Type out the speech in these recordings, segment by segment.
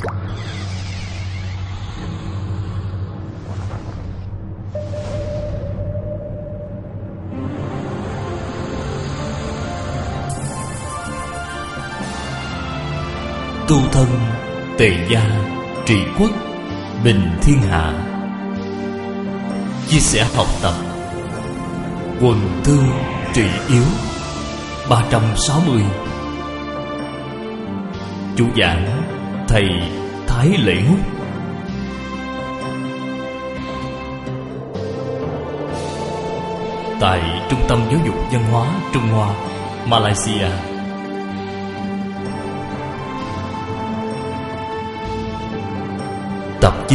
Tu thân tề gia trị quốc bình thiên hạ. Chia sẻ học tập quần thương trị yếu 360. Chủ giảng thầy Thái Lễ Húc. Tại Trung tâm Giáo dục Văn hóa Trung Hoa, Malaysia. Tập 9.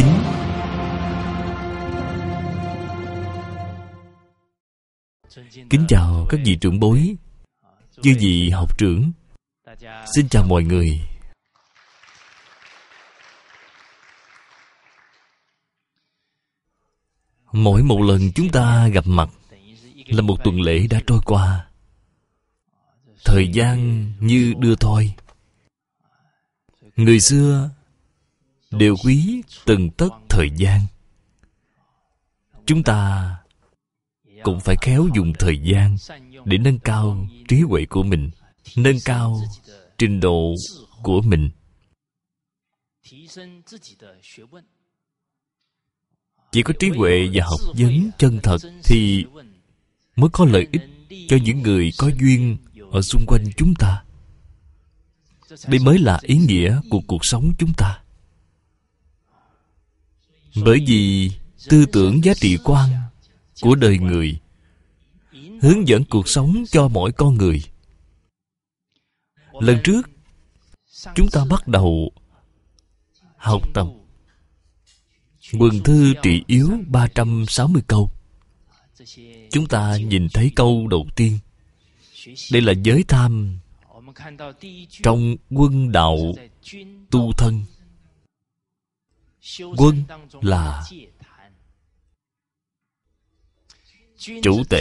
Kính chào các vị trưởng bối, chư vị học trưởng. Xin chào mọi người. Mỗi một lần chúng ta gặp mặt là một tuần lễ đã trôi qua. Thời gian như đưa thoi. Người xưa đều quý từng tấc thời gian. Chúng ta cũng phải khéo dùng thời gian để nâng cao trí huệ của mình, nâng cao trình độ của mình. Chỉ có trí huệ và học vấn chân thật thì mới có lợi ích cho những người có duyên ở xung quanh chúng ta. Đây mới là ý nghĩa của cuộc sống chúng ta. Bởi vì tư tưởng giá trị quan của đời người hướng dẫn cuộc sống cho mỗi con người. Lần trước chúng ta bắt đầu học tập quần thư trị yếu 360 câu. Chúng ta nhìn thấy câu đầu tiên. Đây là giới tham trong quân đạo tu thân. Quân là chủ tể.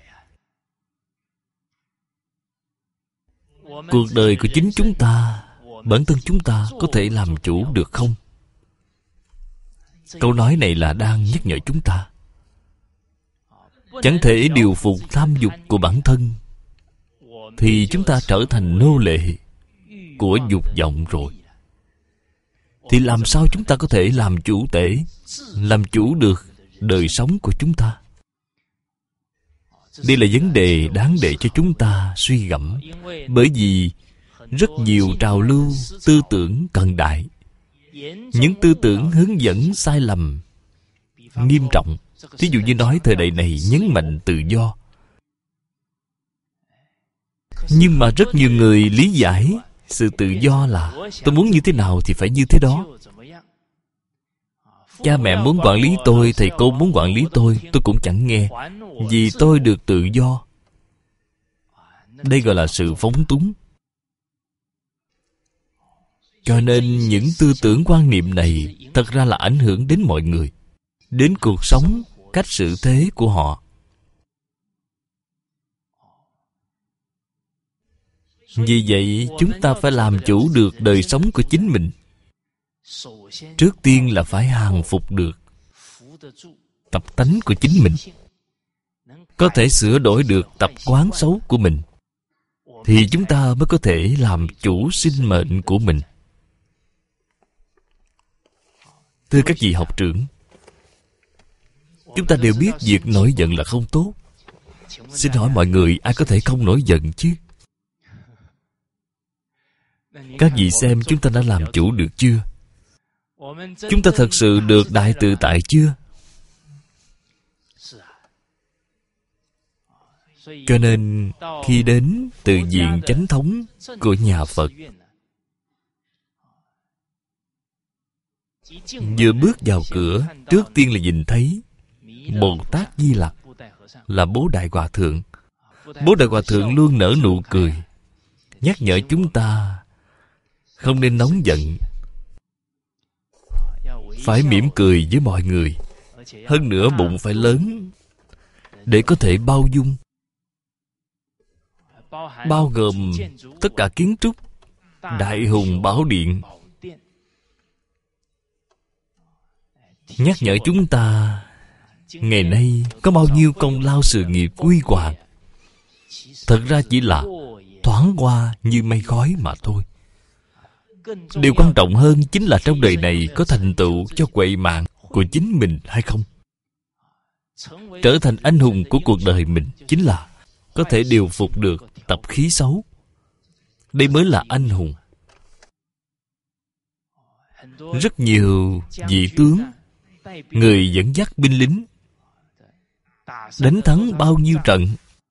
Cuộc đời của chính chúng ta, bản thân chúng ta có thể làm chủ được không? Câu nói này là đang nhắc nhở chúng ta. Chẳng thể điều phục tham dục của bản thân thì chúng ta trở thành nô lệ của dục vọng rồi. Thì làm sao chúng ta có thể làm chủ tể, làm chủ được đời sống của chúng ta? Đây là vấn đề đáng để cho chúng ta suy gẫm. Bởi vì rất nhiều trào lưu tư tưởng cận đại, những tư tưởng hướng dẫn sai lầm nghiêm trọng. Thí dụ như nói thời đại này nhấn mạnh tự do, nhưng mà rất nhiều người lý giải sự tự do là tôi muốn như thế nào thì phải như thế đó. Cha mẹ muốn quản lý tôi, thầy cô muốn quản lý tôi cũng chẳng nghe, vì tôi được tự do. Đây gọi là sự phóng túng. Cho nên những tư tưởng quan niệm này thật ra là ảnh hưởng đến mọi người, đến cuộc sống, cách xử thế của họ. Vì vậy chúng ta phải làm chủ được đời sống của chính mình. Trước tiên là phải hàng phục được tập tánh của chính mình, có thể sửa đổi được tập quán xấu của mình, thì chúng ta mới có thể làm chủ sinh mệnh của mình. Thưa các vị học trưởng, chúng ta đều biết việc nổi giận là không tốt. Xin hỏi mọi người, ai có thể không nổi giận chứ? Các vị xem chúng ta đã làm chủ được chưa? Chúng ta thật sự được đại tự tại chưa? Cho nên khi đến từ viện chánh thống của nhà Phật, vừa bước vào cửa, trước tiên là nhìn thấy Bồ Tát Di Lặc là Bố Đại Hòa Thượng. Bố Đại Hòa Thượng luôn nở nụ cười, nhắc nhở chúng ta không nên nóng giận, phải mỉm cười với mọi người. Hơn nữa bụng phải lớn để có thể bao dung, bao gồm tất cả kiến trúc, đại hùng bảo điện, nhắc nhở chúng ta ngày nay có bao nhiêu công lao sự nghiệp huy hoàng, thật ra chỉ là thoáng qua như mây khói mà thôi. Điều quan trọng hơn chính là trong đời này có thành tựu cho huệ mạng của chính mình hay không. Trở thành anh hùng của cuộc đời mình chính là có thể điều phục được tập khí xấu. Đây mới là anh hùng. Rất nhiều vị tướng, người dẫn dắt binh lính, đánh thắng bao nhiêu trận,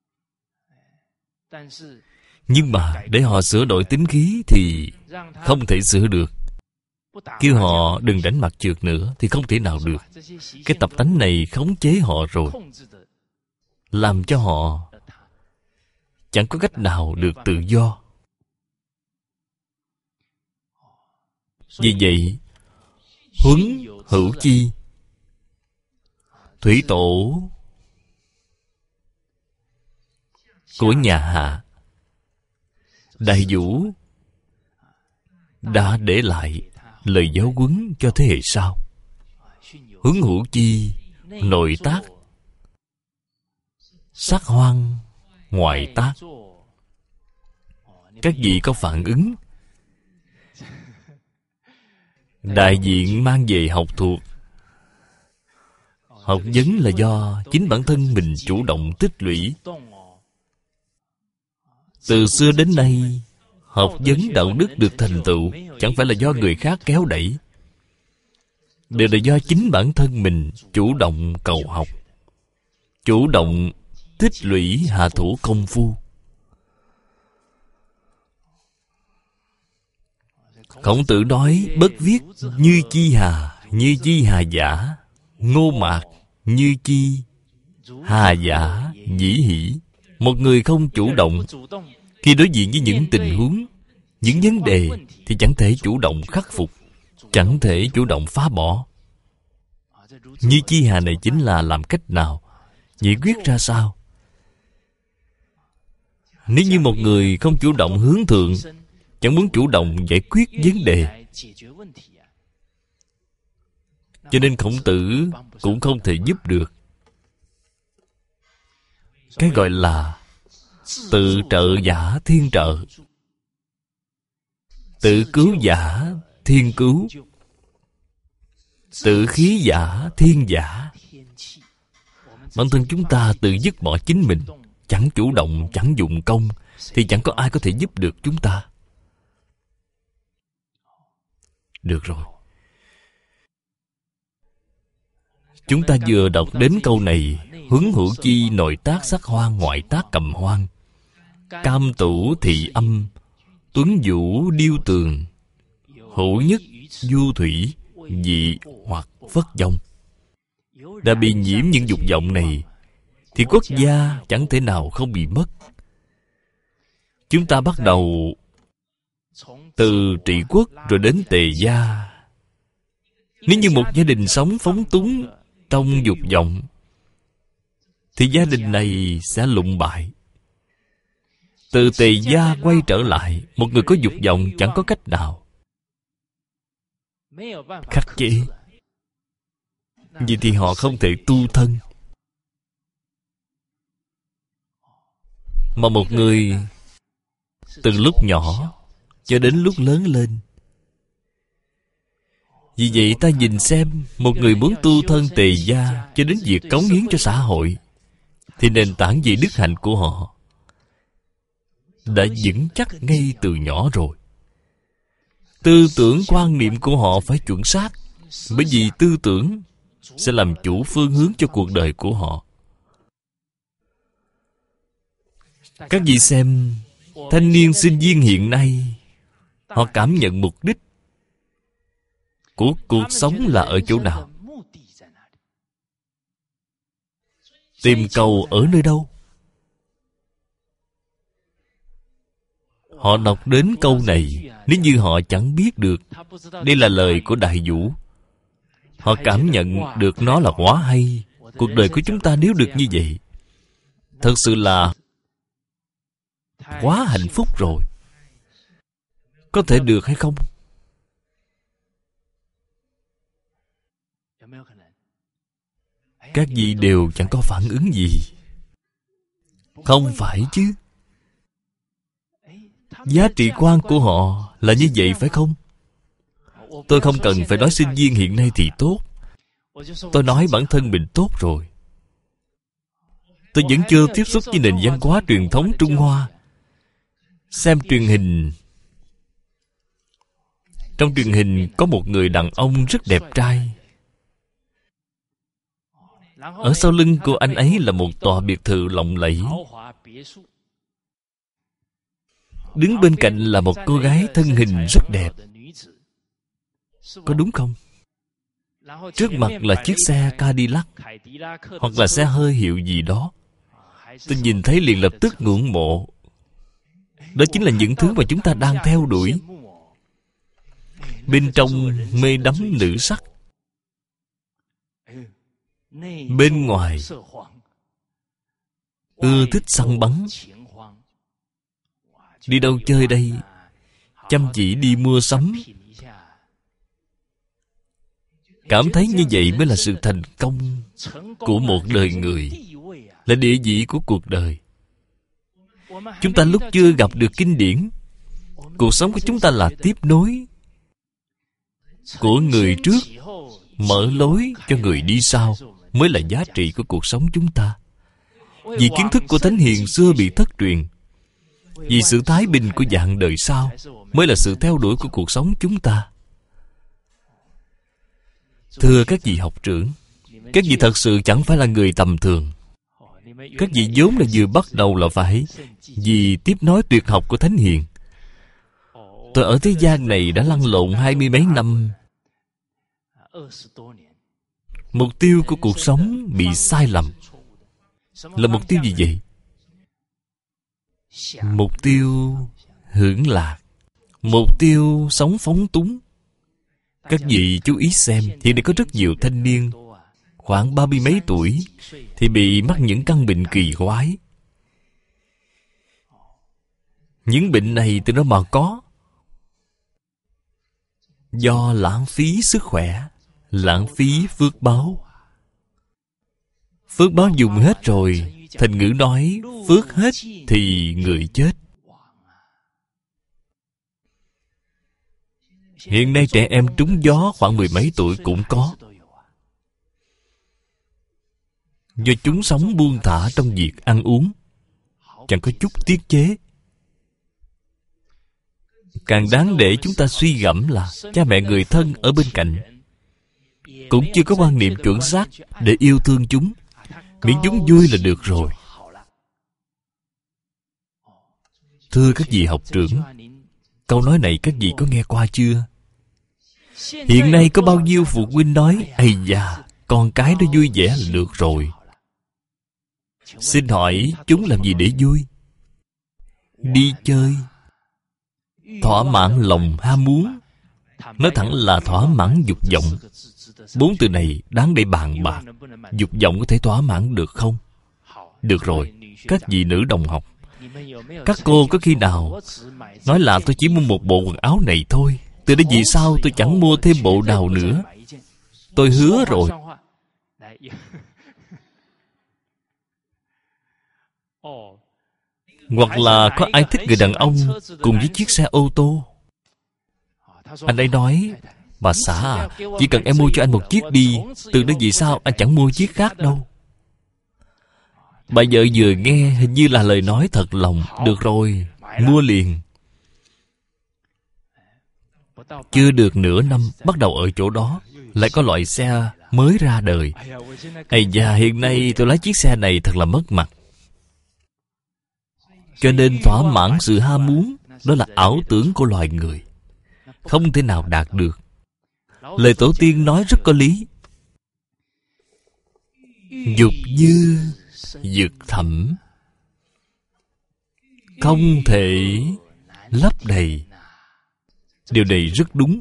nhưng mà để họ sửa đổi tính khí thì không thể sửa được. Kêu họ đừng đánh mặt trượt nữa thì không thể nào được. Cái tập tánh này khống chế họ rồi, làm cho họ chẳng có cách nào được tự do. Vì vậy, huấn hữu chi, thủy tổ của nhà Hạ, Đại Vũ đã để lại lời giáo huấn cho thế hệ sau. Huấn hữu chi, nội tác, sắc hoang, ngoại tác. Các vị có phản ứng, đại diện mang về học thuộc. Học vấn là do chính bản thân mình chủ động tích lũy. Từ xưa đến nay, học vấn đạo đức được thành tựu chẳng phải là do người khác kéo đẩy, đều là do chính bản thân mình chủ động cầu học, chủ động tích lũy hạ thủ công phu. Khổng Tử nói bất viết như chi hà, như chi hà giả, ngô mạc như chi hà giả dĩ hỷ. Một người không chủ động, khi đối diện với những tình huống, những vấn đề thì chẳng thể chủ động khắc phục, chẳng thể chủ động phá bỏ. Như chi hà này chính là làm cách nào, giải quyết ra sao. Nếu như một người không chủ động hướng thượng, chẳng muốn chủ động giải quyết vấn đề, cho nên Khổng Tử cũng không thể giúp được. Cái gọi là tự trợ giả thiên trợ, tự cứu giả thiên cứu, tự khí giả thiên giả. Bản thân chúng ta tự dứt bỏ chính mình, chẳng chủ động, chẳng dụng công, thì chẳng có ai có thể giúp được chúng ta. Được rồi, chúng ta vừa đọc đến câu này: huấn hữu chi, nội tác sắc hoang, ngoại tác cầm hoang. Cam tủ thị âm, tuấn vũ điêu tường. Hữu nhất du thủy, dị hoặc phất vong. Đã bị nhiễm những dục vọng này thì quốc gia chẳng thể nào không bị mất. Chúng ta bắt đầu từ trị quốc rồi đến tề gia. Nếu như một gia đình sống phóng túng trong dục vọng thì gia đình này sẽ lụng bại. Từ tề gia quay trở lại, một người có dục vọng chẳng có cách nào khắc chế. Vì thì họ không thể tu thân. Mà một người từ lúc nhỏ cho đến lúc lớn lên, vì vậy ta nhìn xem, một người muốn tu thân tề gia cho đến việc cống hiến cho xã hội, thì nền tảng về đức hạnh của họ đã vững chắc ngay từ nhỏ rồi. Tư tưởng quan niệm của họ phải chuẩn xác, bởi vì tư tưởng sẽ làm chủ phương hướng cho cuộc đời của họ. Các vị xem, thanh niên sinh viên hiện nay, họ cảm nhận mục đích của cuộc sống là ở chỗ nào? Tìm cầu ở nơi đâu? Họ đọc đến câu này, nếu như họ chẳng biết được đây là lời của Đại Vũ, họ cảm nhận được nó là quá hay. Cuộc đời của chúng ta nếu được như vậy, thật sự là quá hạnh phúc rồi. Có thể được hay không? Các vị đều chẳng có phản ứng gì. Không phải chứ. Giá trị quan của họ là như vậy phải không? Tôi không cần phải nói sinh viên hiện nay thì tốt. Tôi nói bản thân mình tốt rồi. Tôi vẫn chưa tiếp xúc với nền văn hóa truyền thống Trung Hoa. Xem truyền hình. Trong truyền hình có một người đàn ông rất đẹp trai. Ở sau lưng của anh ấy là một tòa biệt thự lộng lẫy. Đứng bên cạnh là một cô gái thân hình rất đẹp. Có đúng không? Trước mặt là chiếc xe Cadillac, hoặc là xe hơi hiệu gì đó. Tôi nhìn thấy liền lập tức ngưỡng mộ. Đó chính là những thứ mà chúng ta đang theo đuổi. Bên trong mê đắm nữ sắc, bên ngoài ưa thích săn bắn. Đi đâu chơi đây? Chăm chỉ đi mua sắm. Cảm thấy như vậy mới là sự thành công của một đời người, là địa vị của cuộc đời. Chúng ta lúc chưa gặp được kinh điển, cuộc sống của chúng ta là tiếp nối của người trước, mở lối cho người đi sau, mới là giá trị của cuộc sống chúng ta. Vì kiến thức của thánh hiền xưa bị thất truyền, vì sự thái bình của dạng đời sau, mới là sự theo đuổi của cuộc sống chúng ta. Thưa các vị học trưởng, các vị thật sự chẳng phải là người tầm thường. Các vị vốn là vừa bắt đầu là phải vì tiếp nối tuyệt học của thánh hiền. Tôi ở thế gian này đã lăn lộn 20 mấy năm. Mục tiêu của cuộc sống bị sai lầm. Là mục tiêu gì vậy? Mục tiêu hưởng lạc, mục tiêu sống phóng túng. Các vị chú ý xem, hiện nay có rất nhiều thanh niên khoảng 30 mấy tuổi thì bị mắc những căn bệnh kỳ quái. Những bệnh này từ đâu mà có? Do lãng phí sức khỏe, lãng phí phước báo. Phước báo dùng hết rồi, thành ngữ nói phước hết thì người chết. Hiện nay trẻ em trúng gió khoảng 10 mấy tuổi cũng có. Do chúng sống buông thả trong việc ăn uống, chẳng có chút tiết chế. Càng đáng để chúng ta suy gẫm là cha mẹ người thân ở bên cạnh cũng chưa có quan niệm chuẩn xác để yêu thương chúng. Miễn chúng vui là được rồi. Thưa các vị học trưởng, câu nói này các vị có nghe qua chưa? Hiện nay có bao nhiêu phụ huynh nói: ây da, con cái nó vui vẻ là được rồi. Xin hỏi chúng làm gì để vui? Đi chơi, thỏa mãn lòng ham muốn. Nói thẳng là thỏa mãn dục vọng. 4 từ này đáng để bàn bạc. Dục vọng có thể thỏa mãn được không? Được rồi, các vị nữ đồng học, các cô có khi nào nói là tôi chỉ mua một bộ quần áo này thôi, từ đây vì sao tôi chẳng mua thêm bộ nào nữa? Tôi hứa rồi. Hoặc là có ai thích người đàn ông cùng với chiếc xe ô tô. Anh ấy nói: bà xã à, chỉ cần em mua cho anh một chiếc đi, từ đó vì sao anh chẳng mua chiếc khác đâu. Bà vợ vừa nghe hình như là lời nói thật lòng. Được rồi, mua liền. Chưa được nửa năm, bắt đầu ở chỗ đó lại có loại xe mới ra đời. Ây da, hiện nay tôi lái chiếc xe này thật là mất mặt. Cho nên thỏa mãn sự ham muốn, đó là ảo tưởng của loài người, không thể nào đạt được. Lời tổ tiên nói rất có lý. Dục dư dực thẩm, không thể lấp đầy. Điều này rất đúng.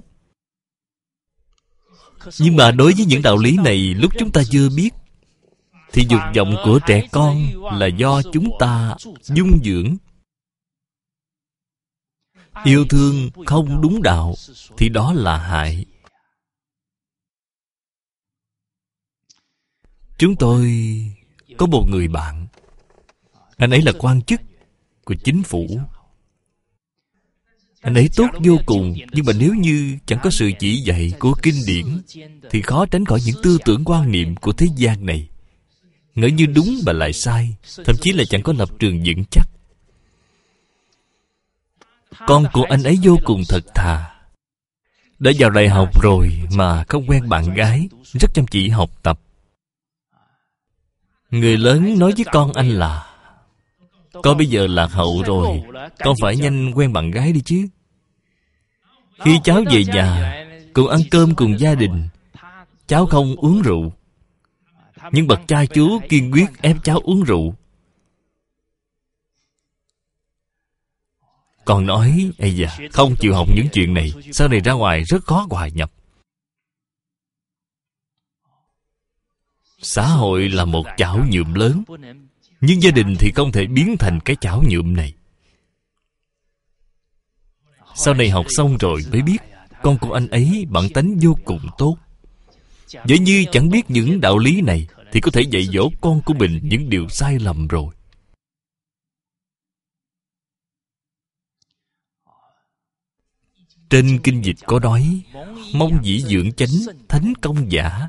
Nhưng mà đối với những đạo lý này, lúc chúng ta chưa biết, thì dục vọng của trẻ con là do chúng ta dung dưỡng. Yêu thương không đúng đạo thì đó là hại. Chúng tôi có một người bạn, anh ấy là quan chức của chính phủ. Anh ấy tốt vô cùng, nhưng mà nếu như chẳng có sự chỉ dạy của kinh điển thì khó tránh khỏi những tư tưởng quan niệm của thế gian này. Ngỡ như đúng mà lại sai, thậm chí là chẳng có lập trường vững chắc. Con của anh ấy vô cùng thật thà, đã vào đại học rồi mà không quen bạn gái, rất chăm chỉ học tập. Người lớn nói với con anh là: con bây giờ lạc hậu rồi, con phải nhanh quen bạn gái đi chứ. Khi cháu về nhà cùng ăn cơm cùng gia đình, cháu không uống rượu, nhưng bậc cha chú kiên quyết ép cháu uống rượu. Còn nói: ây da, không chịu học những chuyện này, sau này ra ngoài rất khó hòa nhập. Xã hội là một chảo nhuộm lớn, nhưng gia đình thì không thể biến thành cái chảo nhuộm này. Sau này học xong rồi mới biết con của anh ấy bản tánh vô cùng tốt. Nếu như chẳng biết những đạo lý này thì có thể dạy dỗ con của mình những điều sai lầm rồi. Trên kinh dịch có nói: mong dĩ dưỡng chánh, thánh công giả.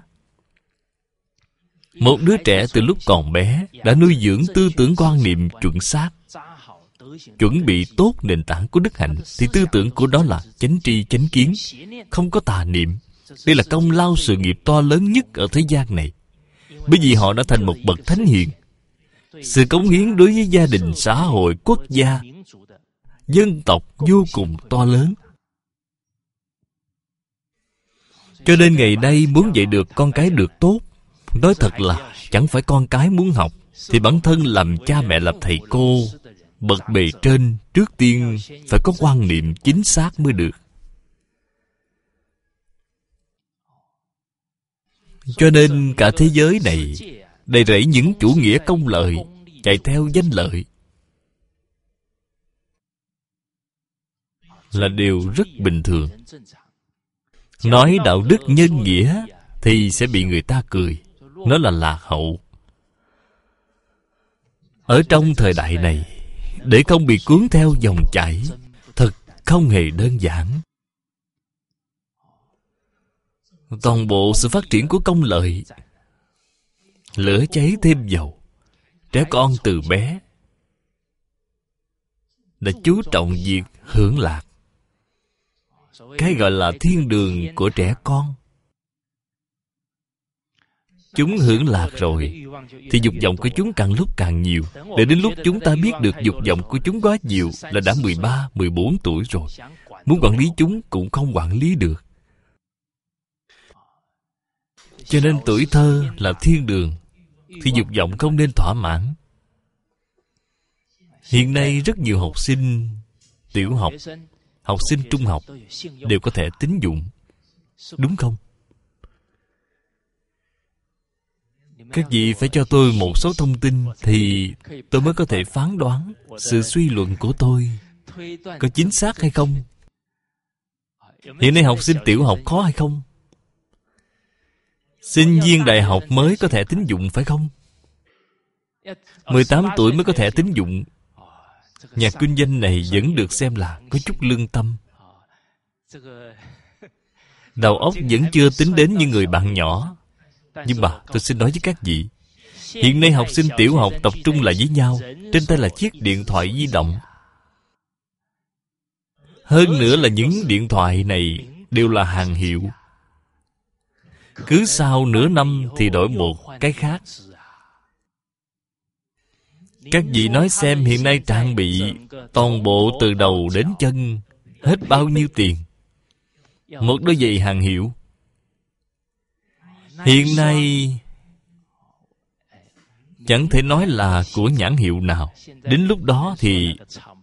Một đứa trẻ từ lúc còn bé đã nuôi dưỡng tư tưởng quan niệm chuẩn xác, chuẩn bị tốt nền tảng của đức hạnh, thì tư tưởng của đó là chánh tri chánh kiến, không có tà niệm. Đây là công lao sự nghiệp to lớn nhất ở thế gian này, bởi vì họ đã thành một bậc thánh hiền. Sự cống hiến đối với gia đình, xã hội, quốc gia, dân tộc vô cùng to lớn. Cho nên ngày nay muốn dạy được con cái được tốt, nói thật là chẳng phải con cái muốn học, thì bản thân làm cha mẹ, làm thầy cô, bậc bề trên, trước tiên phải có quan niệm chính xác mới được. Cho nên cả thế giới này đầy rẫy những chủ nghĩa công lợi, chạy theo danh lợi, là điều rất bình thường. Nói đạo đức nhân nghĩa thì sẽ bị người ta cười, nó là lạc hậu. Ở trong thời đại này, để không bị cuốn theo dòng chảy, thật không hề đơn giản. Toàn bộ sự phát triển của công lợi, lửa cháy thêm dầu. Trẻ con từ bé đã chú trọng việc hưởng lạc. Cái gọi là thiên đường của trẻ con. Chúng hưởng lạc rồi thì dục vọng của chúng càng lúc càng nhiều. Để đến lúc chúng ta biết được dục vọng của chúng quá nhiều là đã 13, 14 tuổi rồi. Muốn quản lý chúng cũng không quản lý được. Cho nên tuổi thơ là thiên đường, thì dục vọng không nên thỏa mãn. Hiện nay rất nhiều học sinh tiểu học, học sinh trung học đều có thể tín dụng, đúng không? Các vị phải cho tôi một số thông tin thì tôi mới có thể phán đoán sự suy luận của tôi có chính xác hay không. Hiện nay học sinh tiểu học khó hay không? Sinh viên đại học mới có thẻ tín dụng phải không? 18 tuổi mới có thẻ tín dụng. Nhà kinh doanh này vẫn được xem là có chút lương tâm. Đầu óc vẫn chưa tính đến như người bạn nhỏ. Nhưng mà tôi xin nói với các vị, hiện nay học sinh tiểu học tập trung lại với nhau, trên tay là chiếc điện thoại di động. Hơn nữa là những điện thoại này đều là hàng hiệu. Cứ sau nửa năm thì đổi một cái khác. Các vị nói xem hiện nay trang bị toàn bộ từ đầu đến chân hết bao nhiêu tiền? Một đôi giày hàng hiệu hiện nay chẳng thể nói là của nhãn hiệu nào. Đến lúc đó thì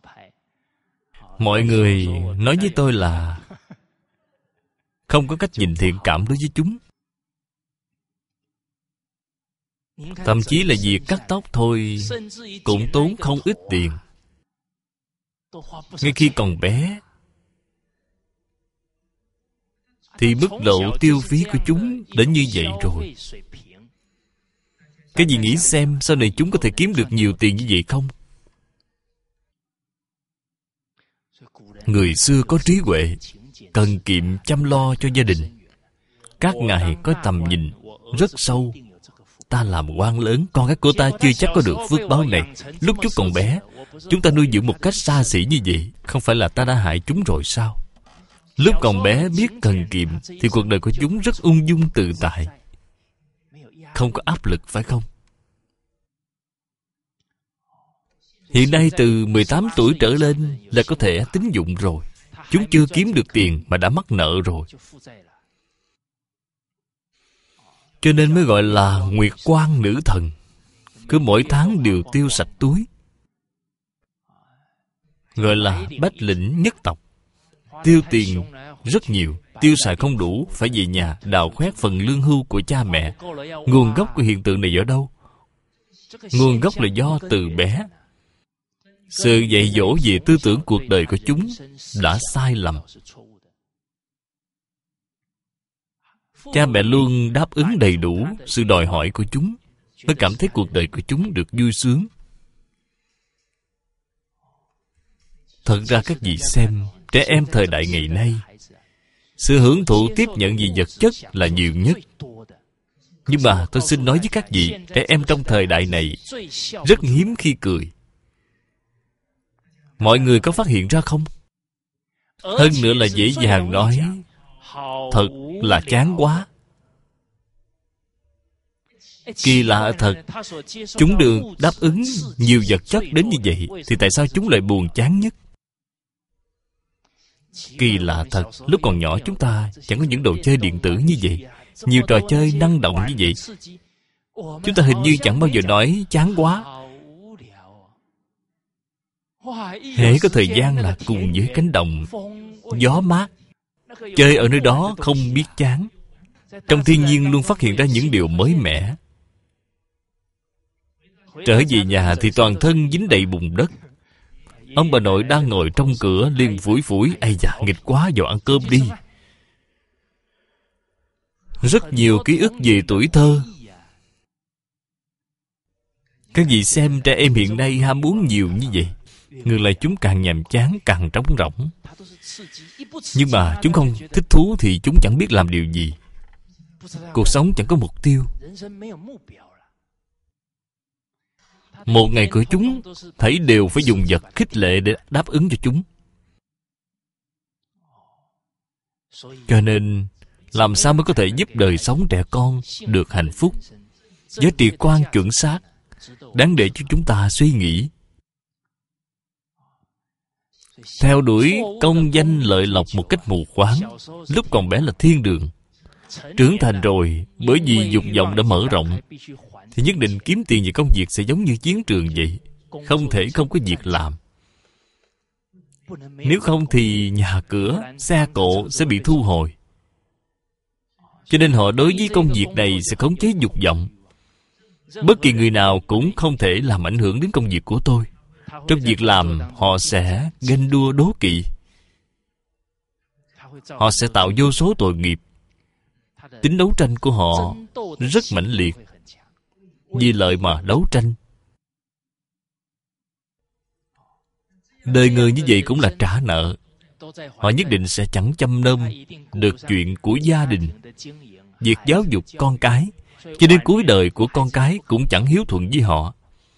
mọi người nói với tôi là không có cách nhìn thiện cảm đối với chúng. Thậm chí là việc cắt tóc thôi cũng tốn không ít tiền. Ngay khi còn bé thì mức độ tiêu phí của chúng đã như vậy rồi. Cái gì nghĩ xem sau này chúng có thể kiếm được nhiều tiền như vậy không? Người xưa có trí huệ, cần kiệm chăm lo cho gia đình. Các ngài có tầm nhìn rất sâu. Ta làm quan lớn, con cái của ta chưa chắc có được phước báo này. Lúc chúng còn bé, chúng ta nuôi dưỡng một cách xa xỉ như vậy, không phải là ta đã hại chúng rồi sao? Lúc còn bé biết cần kiệm thì cuộc đời của chúng rất ung dung tự tại, không có áp lực, phải không? Hiện nay từ 18 tuổi trở lên là có thể tín dụng rồi. Chúng chưa kiếm được tiền mà đã mắc nợ rồi. Cho nên mới gọi là nguyệt quan nữ thần. Cứ mỗi tháng đều tiêu sạch túi. Gọi là bách lĩnh nhất tộc. Tiêu tiền rất nhiều, tiêu xài không đủ, phải về nhà đào khoét phần lương hưu của cha mẹ. Nguồn gốc của hiện tượng này ở đâu? Nguồn gốc là do từ bé sự dạy dỗ về tư tưởng cuộc đời của chúng đã sai lầm. Cha mẹ luôn đáp ứng đầy đủ sự đòi hỏi của chúng, mới cảm thấy cuộc đời của chúng được vui sướng. Thật ra các vị xem, trẻ em thời đại ngày nay, sự hưởng thụ tiếp nhận về vật chất là nhiều nhất. Nhưng mà tôi xin nói với các vị, trẻ em trong thời đại này rất hiếm khi cười. Mọi người có phát hiện ra không? Hơn nữa là dễ dàng nói, thật là chán quá. Kỳ lạ thật, chúng được đáp ứng nhiều vật chất đến như vậy, thì tại sao chúng lại buồn chán nhất? Kỳ lạ thật, lúc còn nhỏ chúng ta chẳng có những đồ chơi điện tử như vậy, nhiều trò chơi năng động như vậy. Chúng ta hình như chẳng bao giờ nói chán quá. Hễ có thời gian là cùng với cánh đồng, gió mát, chơi ở nơi đó không biết chán. Trong thiên nhiên luôn phát hiện ra những điều mới mẻ. Trở về nhà thì toàn thân dính đầy bùn đất. Ông bà nội đang ngồi trong cửa liền phủi phủi, ây da, nghịch quá, vào ăn cơm đi. Rất nhiều ký ức về tuổi thơ. Các vị xem trẻ em hiện nay ham muốn nhiều như vậy, ngược lại chúng càng nhàm chán, càng trống rỗng. Nhưng mà chúng không thích thú thì chúng chẳng biết làm điều gì. Cuộc sống chẳng có mục tiêu. Một ngày của chúng thấy đều phải dùng vật khích lệ để đáp ứng cho chúng. Cho nên làm sao mới có thể giúp đời sống trẻ con được hạnh phúc? Giá trị quan chuẩn xác, đáng để cho chúng ta suy nghĩ. Theo đuổi công danh lợi lộc một cách mù quáng, lúc còn bé là thiên đường. Trưởng thành rồi, bởi vì dục vọng đã mở rộng, thì nhất định kiếm tiền về công việc sẽ giống như chiến trường vậy. Không thể không có việc làm. Nếu không thì nhà cửa, xe cộ sẽ bị thu hồi. Cho nên họ đối với công việc này sẽ khống chế dục vọng. Bất kỳ người nào cũng không thể làm ảnh hưởng đến công việc của tôi. Trong việc làm, họ sẽ ganh đua đố kỵ. Họ sẽ tạo vô số tội nghiệp. Tính đấu tranh của họ rất mãnh liệt. Vì lợi mà đấu tranh. Đời người như vậy cũng là trả nợ. Họ nhất định sẽ chẳng chăm nom được chuyện của gia đình, việc giáo dục con cái, cho đến cuối đời của con cái cũng chẳng hiếu thuận với họ.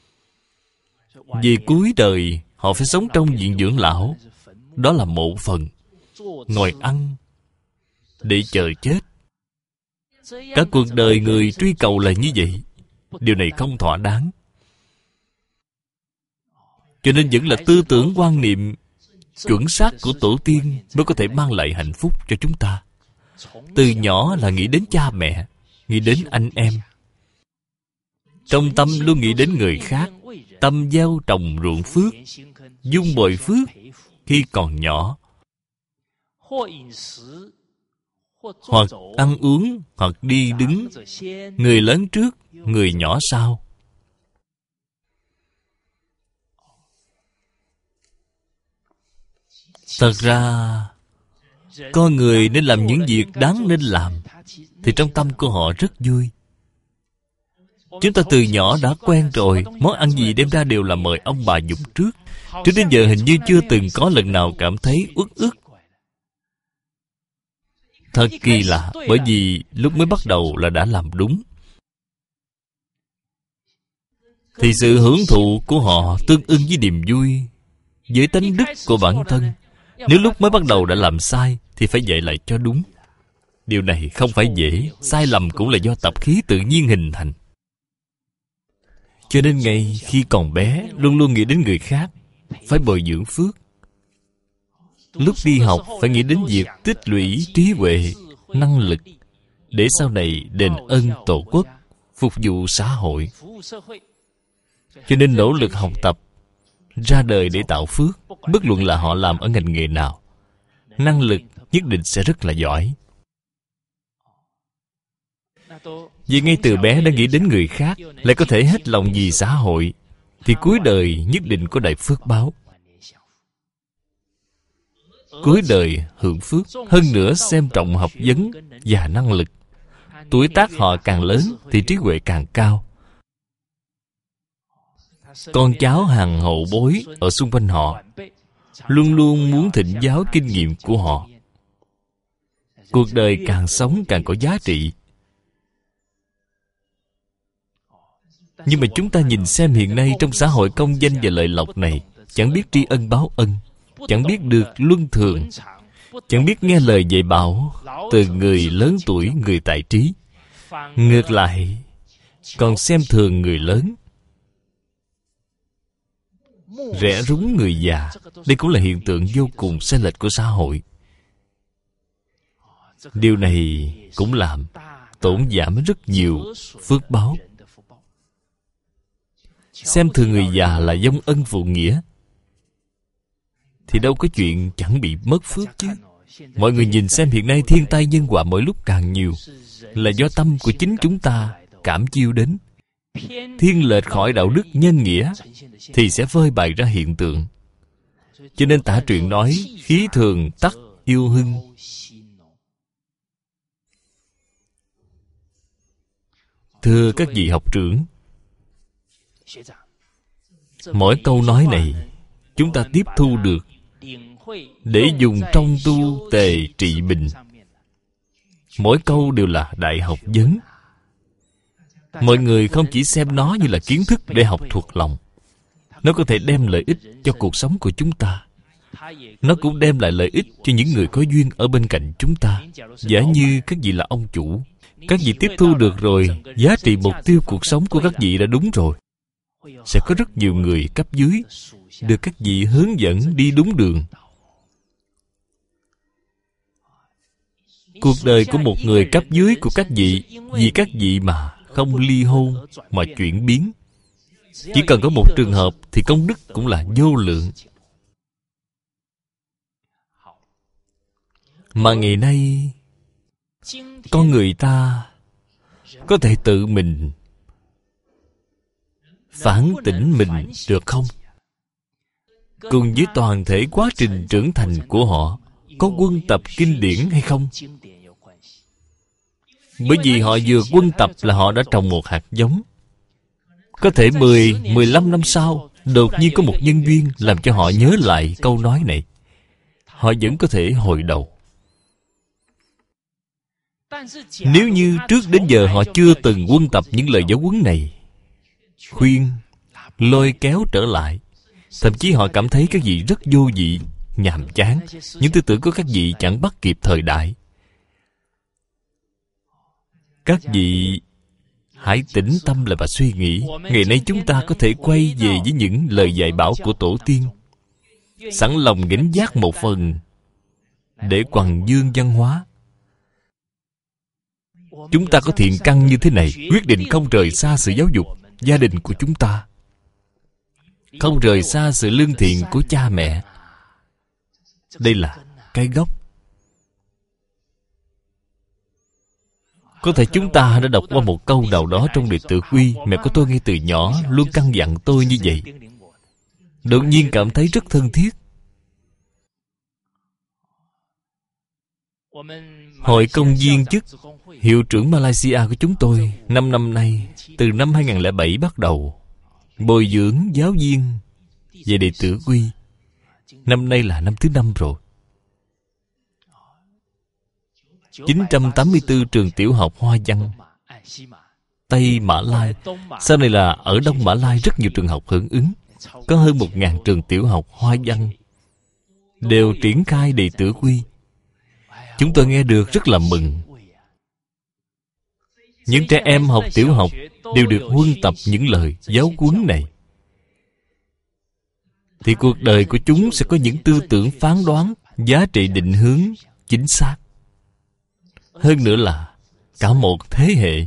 Vì cuối đời họ phải sống trong viện dưỡng lão, đó là mộ phần, ngồi ăn để chờ chết. Cả cuộc đời người truy cầu là như vậy. Điều này không thỏa đáng. Cho nên vẫn là tư tưởng quan niệm chuẩn xác của tổ tiên mới có thể mang lại hạnh phúc cho chúng ta. Từ nhỏ là nghĩ đến cha mẹ, nghĩ đến anh em. Trong tâm luôn nghĩ đến người khác. Tâm gieo trồng ruộng phước, dung bồi phước khi còn nhỏ. Hoặc ăn uống, hoặc đi đứng, người lớn trước, người nhỏ sau. Thật ra, con người nên làm những việc đáng nên làm, thì trong tâm của họ rất vui. Chúng ta từ nhỏ đã quen rồi, món ăn gì đem ra đều là mời ông bà dùng trước. Trước đến giờ hình như chưa từng có lần nào cảm thấy uất ức. Thật kỳ lạ, bởi vì lúc mới bắt đầu là đã làm đúng. Thì sự hưởng thụ của họ tương ưng với niềm vui, với tánh đức của bản thân. Nếu lúc mới bắt đầu đã làm sai thì phải dạy lại cho đúng. Điều này không phải dễ. Sai lầm cũng là do tập khí tự nhiên hình thành. Cho nên ngay khi còn bé, luôn luôn nghĩ đến người khác, phải bồi dưỡng phước. Lúc đi học phải nghĩ đến việc tích lũy trí huệ, năng lực, để sau này đền ơn tổ quốc, phục vụ xã hội. Cho nên nỗ lực học tập, ra đời để tạo phước. Bất luận là họ làm ở ngành nghề nào, năng lực nhất định sẽ rất là giỏi. Vì ngay từ bé đã nghĩ đến người khác, lại có thể hết lòng vì xã hội, thì cuối đời nhất định có đại phước báo. Cuối đời hưởng phước. Hơn nữa xem trọng học vấn và năng lực. Tuổi tác họ càng lớn thì trí huệ càng cao. Con cháu hàng hậu bối ở xung quanh họ luôn luôn muốn thỉnh giáo kinh nghiệm của họ. Cuộc đời càng sống càng có giá trị. Nhưng mà chúng ta nhìn xem hiện nay trong xã hội công danh và lợi lộc này, chẳng biết tri ân báo ân, chẳng biết được luân thường, chẳng biết nghe lời dạy bảo từ người lớn tuổi, người tài trí. Ngược lại còn xem thường người lớn, rẻ rúng người già. Đây cũng là hiện tượng vô cùng sai lệch của xã hội. Điều này cũng làm tổn giảm rất nhiều phước báo. Xem thường người già là vong ân phụ nghĩa, thì đâu có chuyện chẳng bị mất phước chứ. Mọi người nhìn xem hiện nay thiên tai nhân họa mỗi lúc càng nhiều, là do tâm của chính chúng ta cảm chiêu đến. Thiên lệch khỏi đạo đức nhân nghĩa thì sẽ phơi bày ra hiện tượng. Cho nên tả truyện nói khí thường tắc yêu hưng. Thưa các vị học trưởng, mỗi câu nói này chúng ta tiếp thu được để dùng trong tu tề trị bình. Mỗi câu đều là đại học vấn. Mọi người không chỉ xem nó như là kiến thức để học thuộc lòng. Nó có thể đem lợi ích cho cuộc sống của chúng ta. Nó cũng đem lại lợi ích cho những người có duyên ở bên cạnh chúng ta. Giả như các vị là ông chủ, các vị tiếp thu được rồi, giá trị mục tiêu cuộc sống của các vị đã đúng rồi. Sẽ có rất nhiều người cấp dưới được các vị hướng dẫn đi đúng đường. Cuộc đời của một người cấp dưới của các vị, vì các vị mà không ly hôn mà chuyển biến. Chỉ cần có một trường hợp thì công đức cũng là vô lượng. Mà ngày nay con người ta có thể tự mình phản tỉnh mình được không? Cùng với toàn thể quá trình trưởng thành của họ, có quân tập kinh điển hay không? Bởi vì họ vừa quân tập là họ đã trồng một hạt giống. Có thể 10, 15 năm sau, đột nhiên có một nhân duyên làm cho họ nhớ lại câu nói này. Họ vẫn có thể hồi đầu. Nếu như trước đến giờ họ chưa từng quân tập những lời giáo huấn này, khuyên, lôi kéo trở lại, thậm chí họ cảm thấy các vị rất vô vị, nhàm chán. Những tư tưởng của các vị chẳng bắt kịp thời đại. Các vị hãy tĩnh tâm lại và suy nghĩ. Ngày nay chúng ta có thể quay về với những lời dạy bảo của tổ tiên, sẵn lòng gánh vác một phần để quằng dương văn hóa. Chúng ta có thiện căn như thế này, quyết định không rời xa sự giáo dục gia đình của chúng ta, không rời xa sự lương thiện của cha mẹ. Đây là cái gốc. Có thể chúng ta đã đọc qua một câu nào đó trong Đệ Tử Quy. Mẹ của tôi ngay từ nhỏ luôn căn dặn tôi như vậy. Đột nhiên cảm thấy rất thân thiết. Hội công viên chức hiệu trưởng Malaysia của chúng tôi 5 năm nay, từ năm 2007 bắt đầu bồi dưỡng giáo viên về đệ tử quy. Năm nay là năm thứ 5 rồi. 984 trường tiểu học Hoa Văn Tây Mã Lai. Sau này là ở Đông Mã Lai rất nhiều trường học hưởng ứng. Có hơn 1.000 trường tiểu học Hoa Văn đều triển khai đệ tử quy. Chúng tôi nghe được rất là mừng. Những trẻ em học tiểu học đều được huân tập những lời giáo huấn này, thì cuộc đời của chúng sẽ có những tư tưởng phán đoán, giá trị định hướng chính xác. Hơn nữa là cả một thế hệ,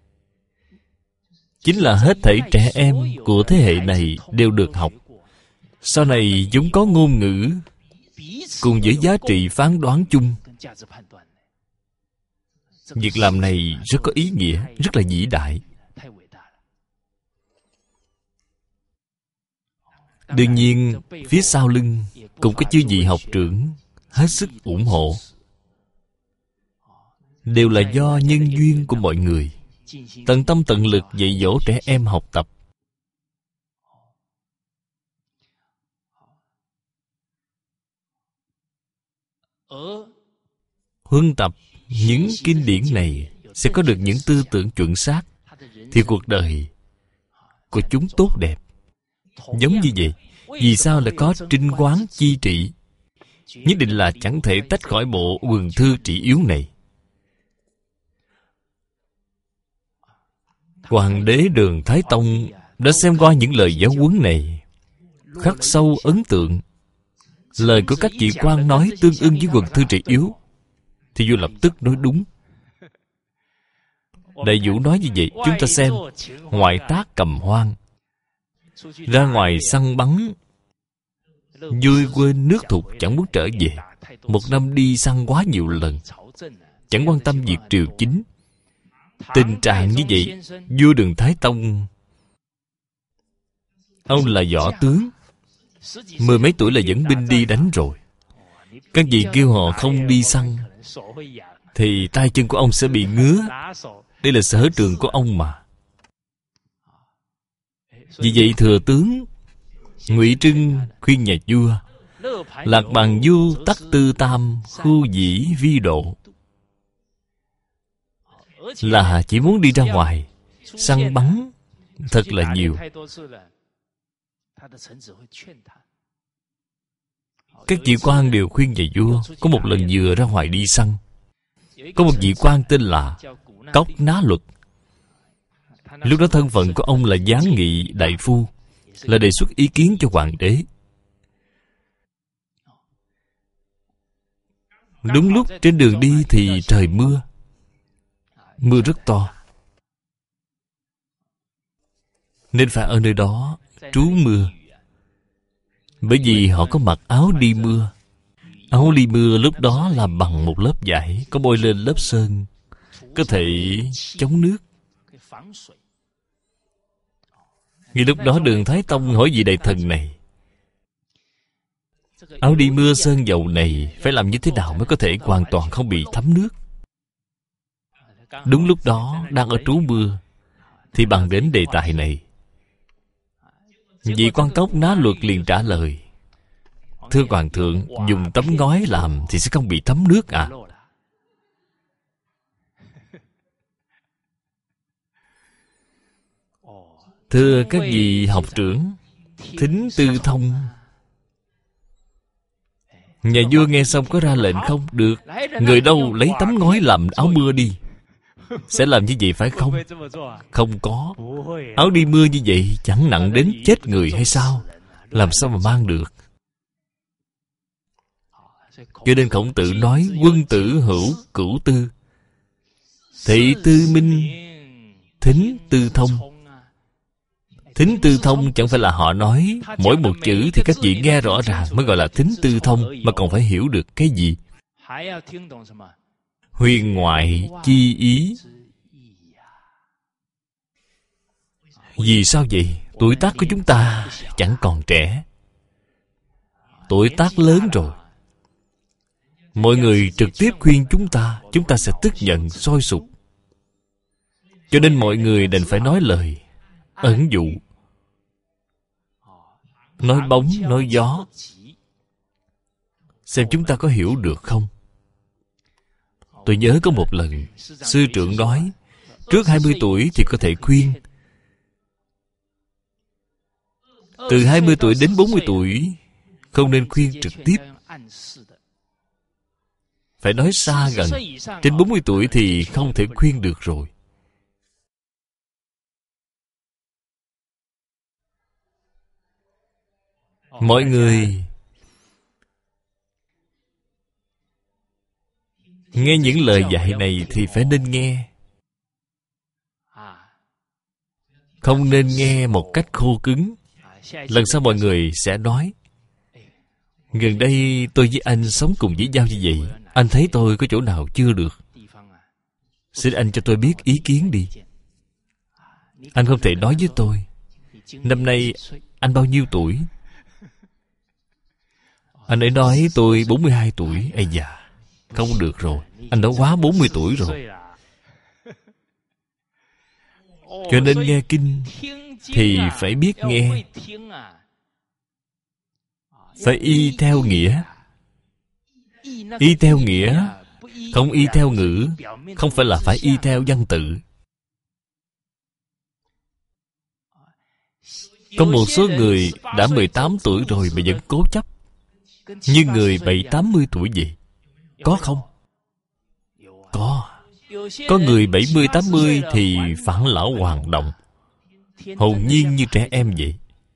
chính là hết thảy trẻ em của thế hệ này đều được học. Sau này chúng có ngôn ngữ cùng với giá trị phán đoán chung. Việc làm này rất có ý nghĩa, rất là vĩ đại. Đương nhiên, phía sau lưng cũng có chư vị học trưởng hết sức ủng hộ. Đều là do nhân duyên của mọi người tận tâm tận lực dạy dỗ trẻ em học tập. Huân tập những kinh điển này sẽ có được những tư tưởng chuẩn xác, thì cuộc đời của chúng tốt đẹp. Giống như vậy, vì sao lại có trinh quán chi trị? Nhất định là chẳng thể tách khỏi bộ quần thư trị yếu này. Hoàng đế Đường Thái Tông đã xem qua những lời giáo huấn này, khắc sâu ấn tượng. Lời của các vị quan nói tương ưng với quần thư trị yếu, thì vua lập tức nói đúng. Đại Vũ nói như vậy, chúng ta xem. Ngoại tác cầm hoang, ra ngoài săn bắn, vui quên nước thục chẳng muốn trở về. Một năm đi săn quá nhiều lần, chẳng quan tâm việc triều chính. Tình trạng như vậy, vua Đường Thái Tông, ông là võ tướng, 10 mấy tuổi là dẫn binh đi đánh rồi. Các vị kêu họ không đi săn, thì tay chân của ông sẽ bị ngứa. Đây là sở trường của ông mà. Vì vậy thừa tướng Ngụy Trưng khuyên nhà vua: lạc bàn du tắc tư tam, khu dĩ vi độ. Là chỉ muốn đi ra ngoài săn bắn thật là nhiều. Các vị quan đều khuyên nhà vua. Có một lần vừa ra ngoài đi săn, có một vị quan tên là Cốc Ná Luật. Lúc đó thân phận của ông là giáng nghị đại phu, là đề xuất ý kiến cho hoàng đế. Đúng lúc trên đường đi thì trời mưa, mưa rất to, nên phải ở nơi đó trú mưa. Bởi vì họ có mặc áo đi mưa. Áo đi mưa lúc đó là bằng một lớp vải, có bôi lên lớp sơn, có thể chống nước. Ngay lúc đó Đường Thái Tông hỏi vị đại thần này: áo đi mưa sơn dầu này phải làm như thế nào mới có thể hoàn toàn không bị thấm nước? Đúng lúc đó đang ở trú mưa, thì bàn đến đề tài này. Vị quan Cốc Ná Luật liền trả lời: thưa hoàng thượng, dùng tấm ngói làm thì sẽ không bị thấm nước à? Thưa các vị học trưởng, thính tư thông. Nhà vua nghe xong có ra lệnh không? Được. Người đâu lấy tấm ngói làm áo mưa đi. Sẽ làm như vậy phải không? Không có. Áo đi mưa như vậy chẳng nặng đến chết người hay sao? Làm sao mà mang được? Cho nên Khổng Tử nói: quân tử hữu cửu tư, thị tư minh, thính tư thông. Thính tư thông chẳng phải là họ nói mỗi một chữ thì các vị nghe rõ ràng mới gọi là thính tư thông, mà còn phải hiểu được cái gì? Huyền ngoại chi ý. Vì sao vậy? Tuổi tác của chúng ta chẳng còn trẻ, tuổi tác lớn rồi. Mọi người trực tiếp khuyên chúng ta sẽ tức giận, sôi sục. Cho nên mọi người đành phải nói lời ẩn dụ, nói bóng, nói gió, xem chúng ta có hiểu được không. Tôi nhớ có một lần sư trưởng nói, trước 20 tuổi thì có thể khuyên, từ 20 tuổi đến 40 tuổi không nên khuyên trực tiếp, phải nói xa gần. Trên 40 tuổi thì không thể khuyên được rồi. Mọi người nghe những lời dạy này thì phải nên nghe, không nên nghe một cách khô cứng. Lần sau mọi người sẽ nói, gần đây tôi với anh sống cùng với nhau như vậy, anh thấy tôi có chỗ nào chưa được, xin anh cho tôi biết ý kiến đi. Anh không thể nói với tôi, năm nay anh bao nhiêu tuổi? Anh ấy nói tôi 42 tuổi. Ây da, không được rồi, anh đã quá 40 tuổi rồi. Cho nên nghe kinh thì phải biết nghe, phải y theo nghĩa. Y theo nghĩa, không y theo ngữ, không phải là phải y theo văn tự. Có một số người đã 18 tuổi rồi mà vẫn cố chấp, như người 70-80 tuổi vậy. Có không? Có người 70-80 thì phản lão hoàn đồng, hồn nhiên như trẻ em vậy.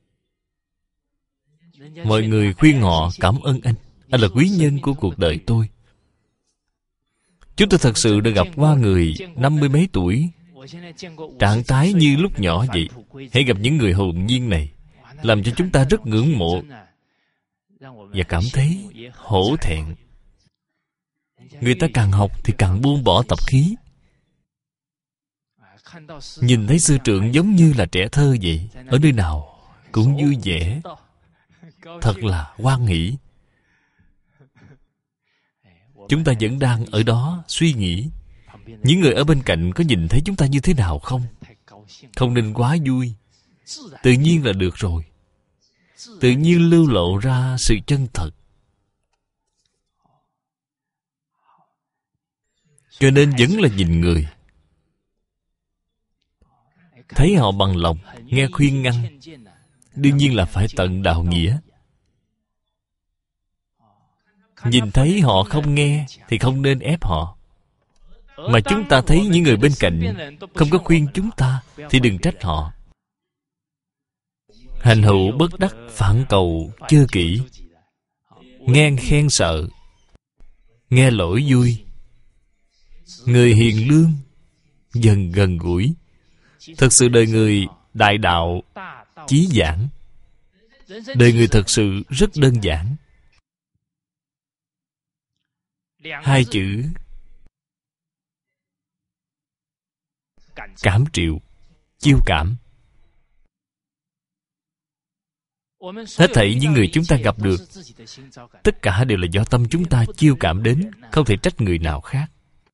Mọi người khuyên họ, cảm ơn anh là quý nhân của cuộc đời tôi. Chúng tôi thật sự đã gặp qua người 50 mấy tuổi, trạng thái như lúc nhỏ vậy. Hãy gặp những người hồn nhiên này, làm cho chúng ta rất ngưỡng mộ và cảm thấy hổ thẹn. Người ta càng học thì càng buông bỏ tập khí. Nhìn thấy sư trưởng giống như là trẻ thơ vậy, ở nơi nào cũng vui vẻ, thật là hoan hỷ. Chúng ta vẫn đang ở đó suy nghĩ, những người ở bên cạnh có nhìn thấy chúng ta như thế nào không? Không nên quá vui, tự nhiên là được rồi. Tự nhiên lưu lộ ra sự chân thật. Cho nên vẫn là nhìn người, thấy họ bằng lòng, nghe khuyên ngăn, đương nhiên là phải tận đạo nghĩa. Nhìn thấy họ không nghe thì không nên ép họ. Mà chúng ta thấy những người bên cạnh không có khuyên chúng ta thì đừng trách họ. Hành hữu bất đắc phản cầu chơ kỹ. Nghe khen sợ, nghe lỗi vui. Người hiền lương dần gần gũi. Thật sự đời người đại đạo chí giản. Đời người thật sự rất đơn giản. Hai chữ cảm triệu, chiêu cảm. Hết thảy những người chúng ta gặp được, tất cả đều là do tâm chúng ta chiêu cảm đến, không thể trách người nào khác.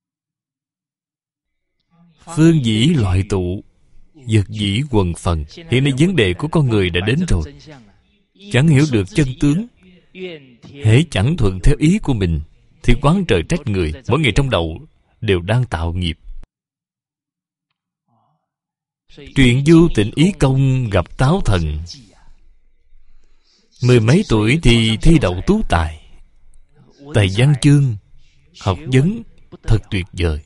Phương dĩ loại tụ, vật dĩ quần phần. Hiện nay vấn đề của con người đã đến rồi. Chẳng hiểu được chân tướng, hễ chẳng thuận theo ý của mình thì oán trời trách người. Mỗi ngày trong đầu đều đang tạo nghiệp. Truyện Du Tịnh Ý Công gặp Táo Thần. 10 mấy tuổi thì thi đậu tú tài. Tài văn chương, học vấn thật tuyệt vời.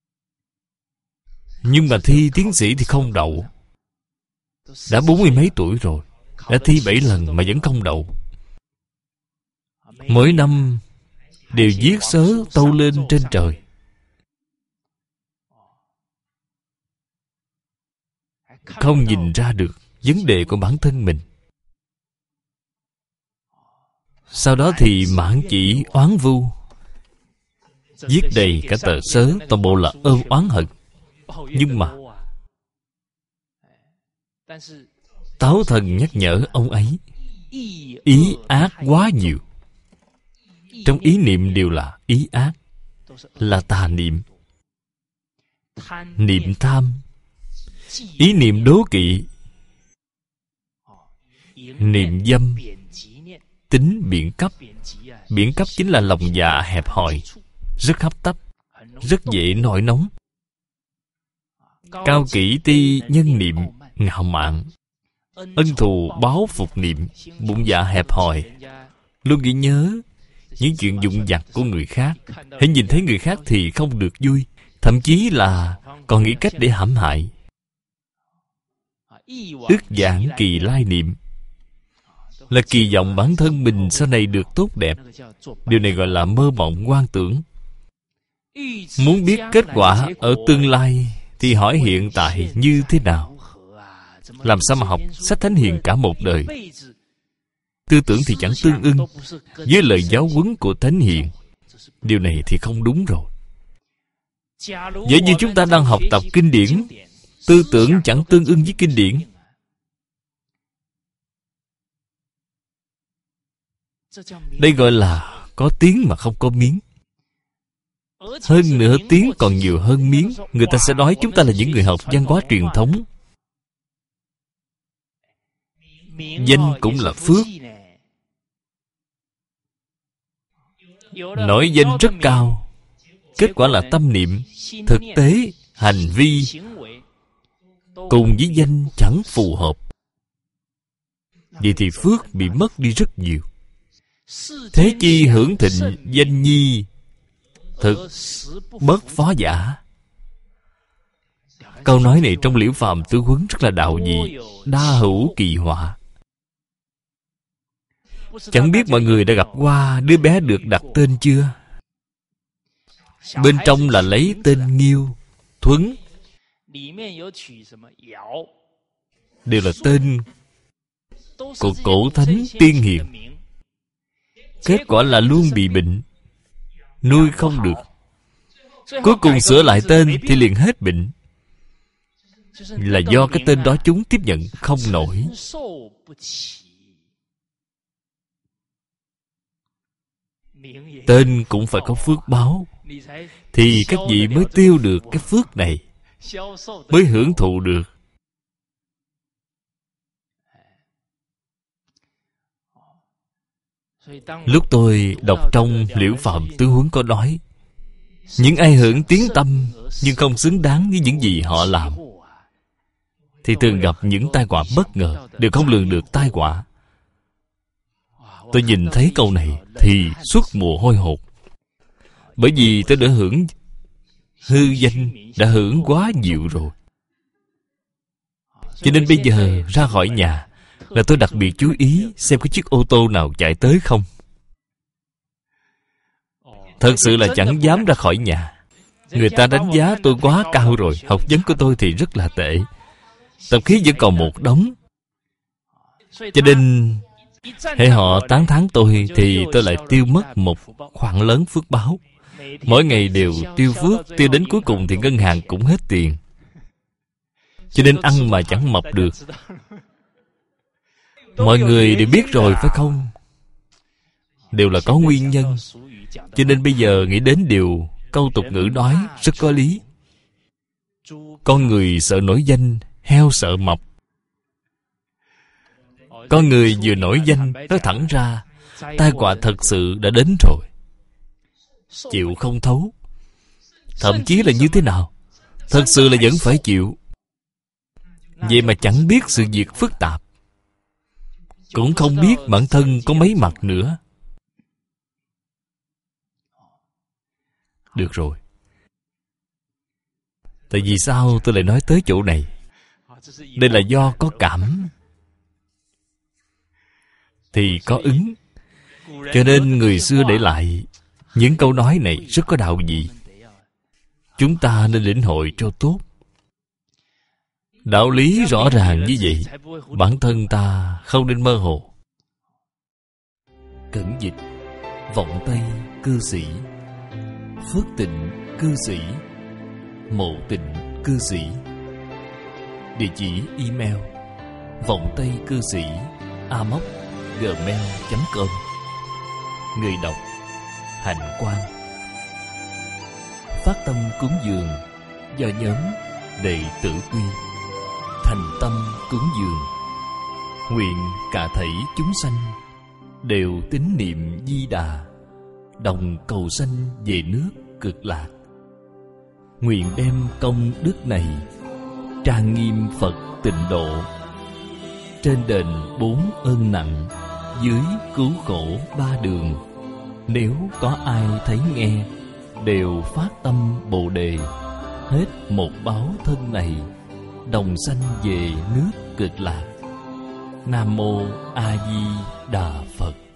Nhưng mà thi tiến sĩ thì không đậu. Đã 40 mấy tuổi rồi, đã thi 7 lần mà vẫn không đậu. Mỗi năm đều viết sớ tâu lên trên trời. Không nhìn ra được vấn đề của bản thân mình. Sau đó thì mãn chỉ oán vu, viết đầy cả tờ sớ, toàn bộ là ôm oán hận. Nhưng mà Táo Thần nhắc nhở ông ấy, ý ác quá nhiều. Trong ý niệm đều là ý ác, là tà niệm. Niệm tham, ý niệm đố kỵ, niệm dâm, tính biện cấp. Biện cấp chính là lòng dạ hẹp hòi, rất hấp tấp, rất dễ nổi nóng. Cao kỷ ti nhân niệm, ngạo mạn. Ân thù báo phục niệm, bụng dạ hẹp hòi, luôn nghĩ nhớ những chuyện vụn vặt của người khác. Hãy nhìn thấy người khác thì không được vui, thậm chí là còn nghĩ cách để hãm hại. Ước vãng kỳ lai niệm, là kỳ vọng bản thân mình sau này được tốt đẹp. Điều này gọi là mơ mộng hoang tưởng. Muốn biết kết quả ở tương lai thì hỏi hiện tại như thế nào. Làm sao mà học sách Thánh Hiền cả một đời? Tư tưởng thì chẳng tương ưng với lời giáo huấn của Thánh Hiền. Điều này thì không đúng rồi. Vậy như chúng ta đang học tập kinh điển, tư tưởng chẳng tương ưng với kinh điển, đây gọi là có tiếng mà không có miếng. Hơn nữa tiếng còn nhiều hơn miếng. Người ta sẽ nói chúng ta là những người học văn hóa truyền thống. Danh cũng là phước. Nói danh rất cao, kết quả là tâm niệm, thực tế, hành vi cùng với danh chẳng phù hợp. Vậy thì phước bị mất đi rất nhiều. Thế chi hưởng thịnh danh nhi, thực bất phó giả. Câu nói này trong Liễu Phàm Tứ Huấn rất là đạo dị, đa hữu kỳ họa. Chẳng biết mọi người đã gặp qua đứa bé được đặt tên chưa? Bên trong là lấy tên Nghiêu, Thuấn, đều là tên của cổ thánh tiên hiền. Kết quả là luôn bị bệnh, nuôi không được. Cuối cùng sửa lại tên thì liền hết bệnh. Là do cái tên đó chúng tiếp nhận không nổi. Tên cũng phải có phước báo, thì các vị mới tiêu được cái phước này, mới hưởng thụ được. Lúc tôi đọc trong Liễu Phàm Tứ Huấn có nói, những ai hưởng tiếng tăm nhưng không xứng đáng với những gì họ làm thì thường gặp những tai họa bất ngờ, đều không lường được tai họa. Tôi nhìn thấy câu này thì suốt mồ hôi hột. Bởi vì tôi đã hưởng hư danh, đã hưởng quá nhiều rồi. Cho nên bây giờ ra khỏi nhà là tôi đặc biệt chú ý xem có chiếc ô tô nào chạy tới không. Thật sự là chẳng dám ra khỏi nhà. Người ta đánh giá tôi quá cao rồi. Học vấn của tôi thì rất là tệ, tập khí vẫn còn một đống. Cho nên hễ họ tán thán tôi thì tôi lại tiêu mất một khoản lớn phước báo. Mỗi ngày đều tiêu phước, tiêu đến cuối cùng thì ngân hàng cũng hết tiền. Cho nên ăn mà chẳng mập được. Mọi người đều biết rồi phải không? Đều là có nguyên nhân. Cho nên bây giờ nghĩ đến điều câu tục ngữ nói rất có lý. Con người sợ nổi danh, heo sợ mập. Con người vừa nổi danh, nói thẳng ra, tai họa thật sự đã đến rồi. Chịu không thấu. Thậm chí là như thế nào? Thật sự là vẫn phải chịu. Vậy mà chẳng biết sự việc phức tạp, cũng không biết bản thân có mấy mặt nữa. Được rồi. Tại vì sao tôi lại nói tới chỗ này? Đây là do có cảm thì có ứng. Cho nên người xưa để lại những câu nói này rất có đạo vị. Chúng ta nên lĩnh hội cho tốt. Đạo lý rõ ràng như vậy, bản thân ta không nên mơ hồ. Cẩn dịch: Vọng Tây cư sĩ, Phước Tịnh cư sĩ, Mộ Tịnh cư sĩ. Địa chỉ email: vọng tây cư sĩ amos@gmail.com. Người đọc hạnh quang. Phát tâm cúng dường do nhóm Đệ Tử Quy. Thành tâm cúng dường, nguyện cả thảy chúng sanh đều tín niệm Di Đà, đồng cầu sanh về nước Cực Lạc. Nguyện đem công đức này trang nghiêm Phật Tịnh Độ, trên đền 4 ơn nặng, dưới cứu khổ 3 đường. Nếu có ai thấy nghe, đều phát tâm Bồ Đề, hết một báo thân này, đồng sanh về nước Cực Lạc. Nam Mô A Di Đà Phật.